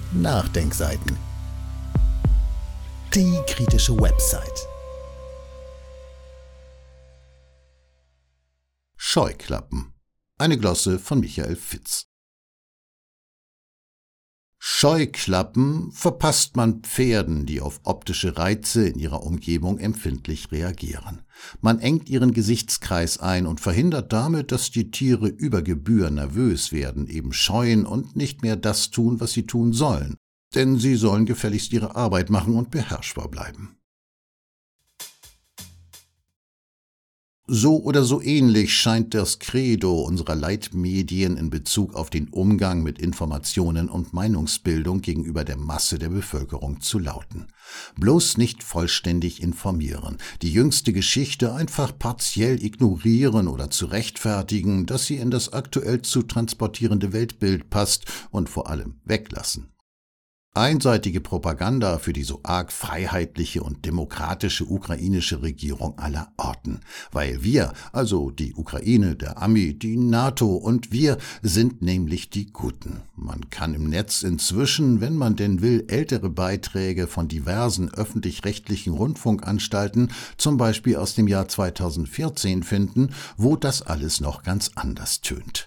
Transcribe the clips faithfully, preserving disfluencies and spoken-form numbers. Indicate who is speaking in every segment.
Speaker 1: Nachdenkseiten. Die kritische Website. Scheuklappen. Eine Glosse von Michael Fitz. Scheuklappen verpasst man Pferden, die auf optische Reize in ihrer Umgebung empfindlich reagieren. Man engt ihren Gesichtskreis ein und verhindert damit, dass die Tiere über Gebühr nervös werden, eben scheuen und nicht mehr das tun, was sie tun sollen. Denn sie sollen gefälligst ihre Arbeit machen und beherrschbar bleiben. So oder so ähnlich scheint das Credo unserer Leitmedien in Bezug auf den Umgang mit Informationen und Meinungsbildung gegenüber der Masse der Bevölkerung zu lauten. Bloß nicht vollständig informieren, die jüngste Geschichte einfach partiell ignorieren oder zu rechtfertigen, dass sie in das aktuell zu transportierende Weltbild passt und vor allem weglassen. Einseitige Propaganda für die so arg freiheitliche und demokratische ukrainische Regierung aller Orten. Weil wir, also die Ukraine, der Ami, die NATO und wir, sind nämlich die Guten. Man kann im Netz inzwischen, wenn man denn will, ältere Beiträge von diversen öffentlich-rechtlichen Rundfunkanstalten, zum Beispiel aus dem Jahr zweitausendvierzehn finden, wo das alles noch ganz anders tönt.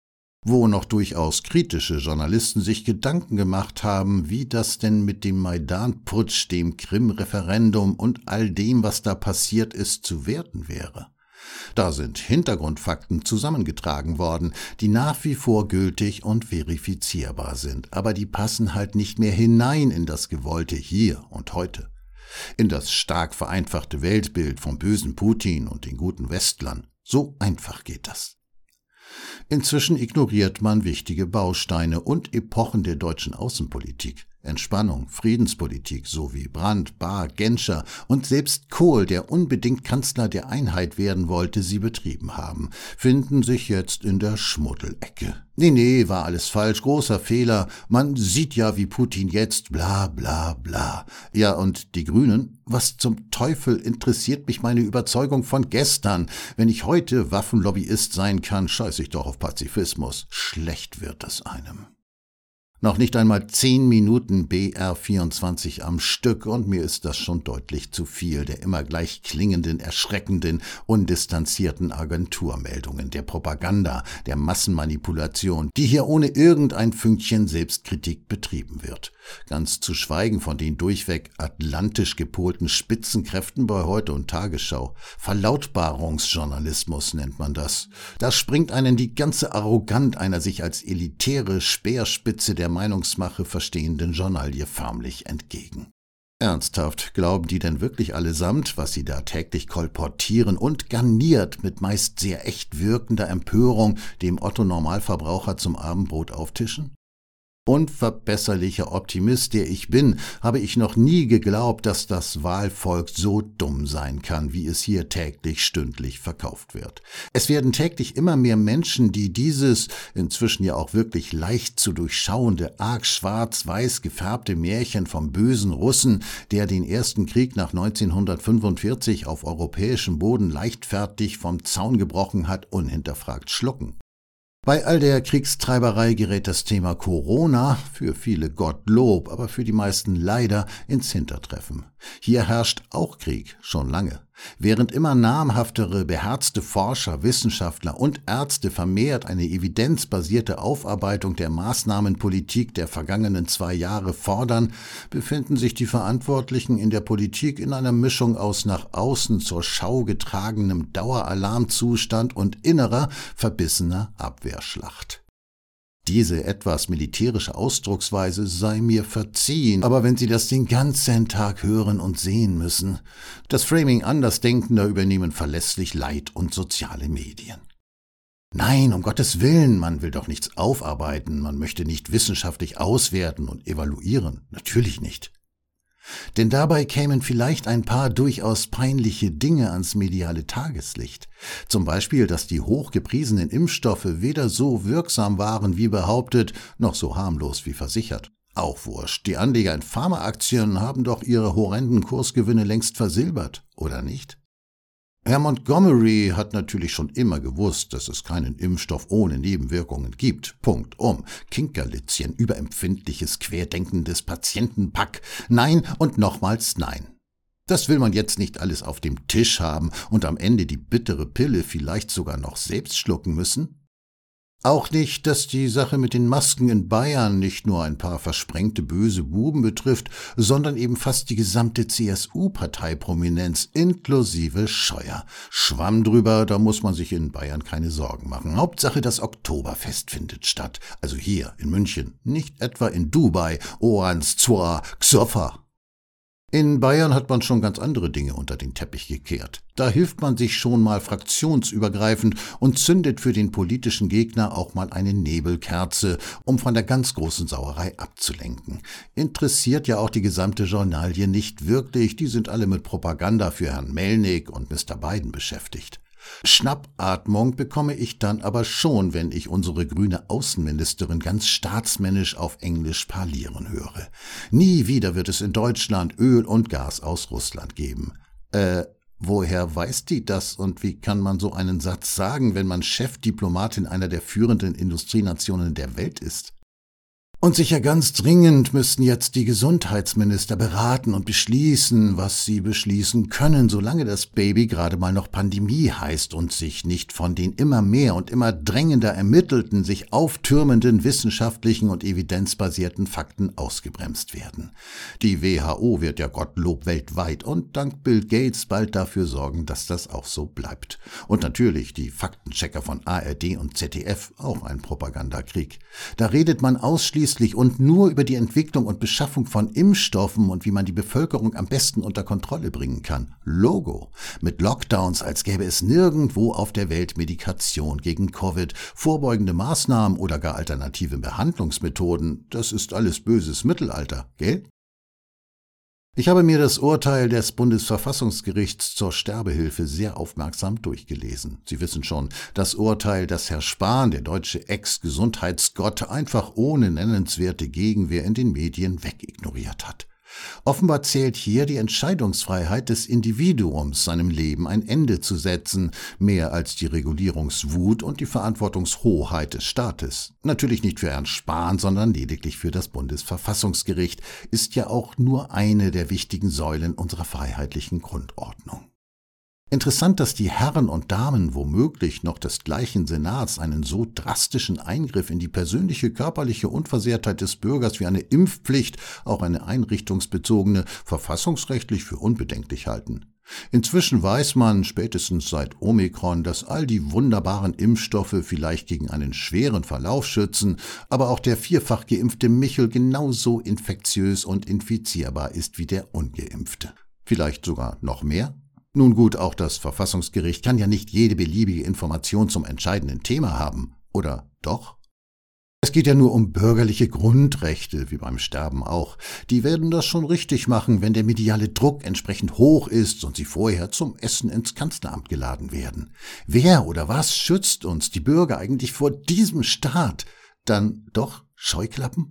Speaker 1: Wo noch durchaus kritische Journalisten sich Gedanken gemacht haben, wie das denn mit dem Maidan-Putsch, dem Krim-Referendum und all dem, was da passiert ist, zu werten wäre. Da sind Hintergrundfakten zusammengetragen worden, die nach wie vor gültig und verifizierbar sind, aber die passen halt nicht mehr hinein in das gewollte Hier und Heute. In das stark vereinfachte Weltbild vom bösen Putin und den guten Westlern. So einfach geht das. Inzwischen ignoriert man wichtige Bausteine und Epochen der deutschen Außenpolitik. Entspannung, Friedenspolitik, so wie Brandt, Bahr, Genscher und selbst Kohl, der unbedingt Kanzler der Einheit werden wollte, sie betrieben haben, finden sich jetzt in der Schmuddelecke. Nee, nee, war alles falsch, großer Fehler, man sieht ja wie Putin jetzt, bla bla bla. Ja, und die Grünen? Was zum Teufel interessiert mich meine Überzeugung von gestern? Wenn ich heute Waffenlobbyist sein kann, scheiß ich doch auf Pazifismus. Schlecht wird es einem. Noch nicht einmal zehn Minuten B R vierundzwanzig am Stück und mir ist das schon deutlich zu viel der immer gleich klingenden, erschreckenden, undistanzierten Agenturmeldungen, der Propaganda, der Massenmanipulation, die hier ohne irgendein Fünkchen Selbstkritik betrieben wird. Ganz zu schweigen von den durchweg atlantisch gepolten Spitzenkräften bei Heute und Tagesschau. Verlautbarungsjournalismus nennt man das. Da springt einen die ganze Arroganz einer sich als elitäre Speerspitze der Meinungsmache verstehenden Journalie förmlich entgegen. Ernsthaft, glauben die denn wirklich allesamt, was sie da täglich kolportieren und garniert mit meist sehr echt wirkender Empörung dem Otto-Normalverbraucher zum Abendbrot auftischen? Unverbesserlicher Optimist, der ich bin, habe ich noch nie geglaubt, dass das Wahlvolk so dumm sein kann, wie es hier täglich stündlich verkauft wird. Es werden täglich immer mehr Menschen, die dieses, inzwischen ja auch wirklich leicht zu durchschauende, arg schwarz-weiß gefärbte Märchen vom bösen Russen, der den ersten Krieg nach neunzehnhundertfünfundvierzig auf europäischem Boden leichtfertig vom Zaun gebrochen hat, unhinterfragt schlucken. Bei all der Kriegstreiberei gerät das Thema Corona, für viele Gottlob, aber für die meisten leider, ins Hintertreffen. Hier herrscht auch Krieg, schon lange. Während immer namhaftere, beherzte Forscher, Wissenschaftler und Ärzte vermehrt eine evidenzbasierte Aufarbeitung der Maßnahmenpolitik der vergangenen zwei Jahre fordern, befinden sich die Verantwortlichen in der Politik in einer Mischung aus nach außen zur Schau getragenem Daueralarmzustand und innerer, verbissener Abwehrschlacht. Diese etwas militärische Ausdrucksweise sei mir verziehen, aber wenn Sie das den ganzen Tag hören und sehen müssen, das Framing Andersdenkender übernehmen verlässlich Leid und soziale Medien. Nein, um Gottes Willen, man will doch nichts aufarbeiten, man möchte nicht wissenschaftlich auswerten und evaluieren, natürlich nicht. Denn dabei kämen vielleicht ein paar durchaus peinliche Dinge ans mediale Tageslicht. Zum Beispiel, dass die hochgepriesenen Impfstoffe weder so wirksam waren wie behauptet, noch so harmlos wie versichert. Auch wurscht, die Anleger in Pharmaaktien haben doch ihre horrenden Kursgewinne längst versilbert, oder nicht? Herr Montgomery hat natürlich schon immer gewusst, dass es keinen Impfstoff ohne Nebenwirkungen gibt. Punkt um. Kinkerlitzchen, überempfindliches, querdenkendes Patientenpack. Nein und nochmals nein. Das will man jetzt nicht alles auf dem Tisch haben und am Ende die bittere Pille vielleicht sogar noch selbst schlucken müssen? Auch nicht, dass die Sache mit den Masken in Bayern nicht nur ein paar versprengte böse Buben betrifft, sondern eben fast die gesamte C S U-Parteiprominenz inklusive Scheuer. Schwamm drüber, da muss man sich in Bayern keine Sorgen machen. Hauptsache, das Oktoberfest findet statt. Also hier in München, nicht etwa in Dubai, Orans, Zwa, Xofa. In Bayern hat man schon ganz andere Dinge unter den Teppich gekehrt. Da hilft man sich schon mal fraktionsübergreifend und zündet für den politischen Gegner auch mal eine Nebelkerze, um von der ganz großen Sauerei abzulenken. Interessiert ja auch die gesamte Journalie nicht wirklich, die sind alle mit Propaganda für Herrn Melnick und Mister Biden beschäftigt. Schnappatmung bekomme ich dann aber schon, wenn ich unsere grüne Außenministerin ganz staatsmännisch auf Englisch parlieren höre. Nie wieder wird es in Deutschland Öl und Gas aus Russland geben. Äh, woher weiß die das und wie kann man so einen Satz sagen, wenn man Chefdiplomatin einer der führenden Industrienationen der Welt ist? Und sicher ganz dringend müssten jetzt die Gesundheitsminister beraten und beschließen, was sie beschließen können, solange das Baby gerade mal noch Pandemie heißt und sich nicht von den immer mehr und immer drängender ermittelten, sich auftürmenden wissenschaftlichen und evidenzbasierten Fakten ausgebremst werden. Die W H O wird ja Gottlob weltweit und dank Bill Gates bald dafür sorgen, dass das auch so bleibt. Und natürlich die Faktenchecker von A R D und Z D F, auch ein Propagandakrieg. Da redet man ausschließlich und nur über die Entwicklung und Beschaffung von Impfstoffen und wie man die Bevölkerung am besten unter Kontrolle bringen kann. Logo. Mit Lockdowns, als gäbe es nirgendwo auf der Welt Medikation gegen Covid, vorbeugende Maßnahmen oder gar alternative Behandlungsmethoden. Das ist alles böses Mittelalter, gell? Ich habe mir das Urteil des Bundesverfassungsgerichts zur Sterbehilfe sehr aufmerksam durchgelesen. Sie wissen schon, das Urteil, das Herr Spahn, der deutsche Ex-Gesundheitsgott, einfach ohne nennenswerte Gegenwehr in den Medien wegignoriert hat. Offenbar zählt hier die Entscheidungsfreiheit des Individuums, seinem Leben ein Ende zu setzen, mehr als die Regulierungswut und die Verantwortungshoheit des Staates. Natürlich nicht für Herrn Spahn, sondern lediglich für das Bundesverfassungsgericht, ist ja auch nur eine der wichtigen Säulen unserer freiheitlichen Grundordnung. Interessant, dass die Herren und Damen womöglich noch des gleichen Senats einen so drastischen Eingriff in die persönliche körperliche Unversehrtheit des Bürgers wie eine Impfpflicht, auch eine einrichtungsbezogene, verfassungsrechtlich für unbedenklich halten. Inzwischen weiß man, spätestens seit Omikron, dass all die wunderbaren Impfstoffe vielleicht gegen einen schweren Verlauf schützen, aber auch der vierfach geimpfte Michel genauso infektiös und infizierbar ist wie der ungeimpfte. Vielleicht sogar noch mehr? Nun gut, auch das Verfassungsgericht kann ja nicht jede beliebige Information zum entscheidenden Thema haben. Oder doch? Es geht ja nur um bürgerliche Grundrechte, wie beim Sterben auch. Die werden das schon richtig machen, wenn der mediale Druck entsprechend hoch ist und sie vorher zum Essen ins Kanzleramt geladen werden. Wer oder was schützt uns, die Bürger, eigentlich vor diesem Staat? Dann doch Scheuklappen?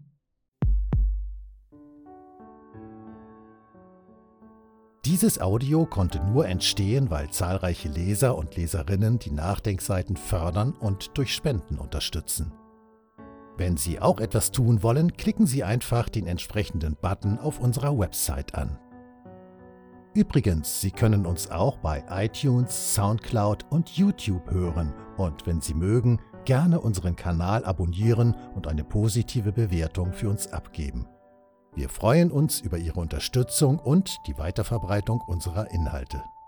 Speaker 2: Dieses Audio konnte nur entstehen, weil zahlreiche Leser und Leserinnen die Nachdenkseiten fördern und durch Spenden unterstützen. Wenn Sie auch etwas tun wollen, klicken Sie einfach den entsprechenden Button auf unserer Website an. Übrigens, Sie können uns auch bei iTunes, Soundcloud und YouTube hören und wenn Sie mögen, gerne unseren Kanal abonnieren und eine positive Bewertung für uns abgeben. Wir freuen uns über Ihre Unterstützung und die Weiterverbreitung unserer Inhalte.